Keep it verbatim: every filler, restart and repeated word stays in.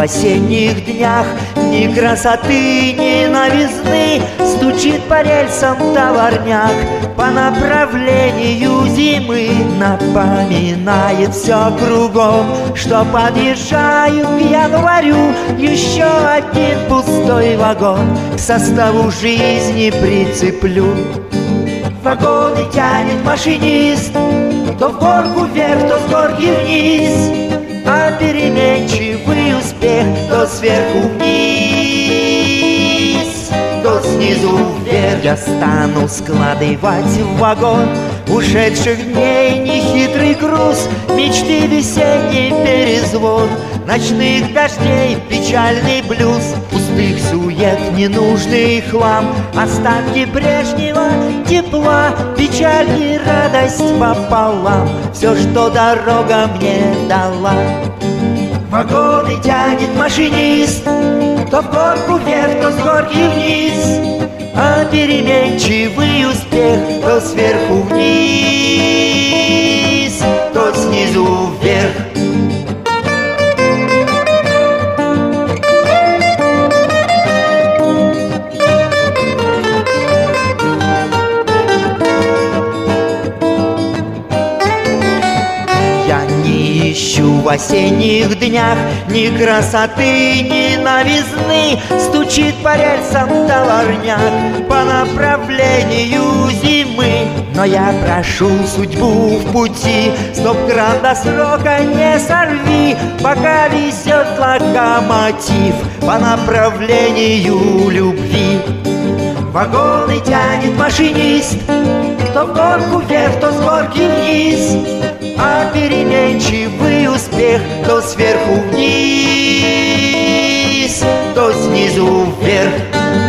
осенних днях ни красоты, ни новизны. Стучит по рельсам товарняк по направлению зимы. Напоминает все кругом, что подъезжаю к январю. Еще один пустой вагон к составу жизни прицеплю. Вагоны тянет машинист, то в горку вверх, то с горки вниз, а переменчивый успех то сверху вниз, то снизу вверх. Я стану складывать в вагон ушедших дней нехитрый груз, мечты весенний перезвон, ночных дождей печальный блюз, пустых сует ненужный хлам, остатки прежнего тепла, печаль и радость пополам, все, что дорога мне дала. Вагоны тянет машинист, то в горку вверх, то с горки вниз, а переменчивый успех то сверху вниз, то снизу вверх. В осенних днях ни красоты, ни новизны. Стучит по рельсам товарняк по направлению зимы. Но я прошу судьбу в пути, стоп-кран до срока не сорви, пока везет локомотив по направлению любви. Вагоны тянет машинист, то в горку вверх, то с горки вниз, а переменчивый успех то сверху вниз, то снизу вверх.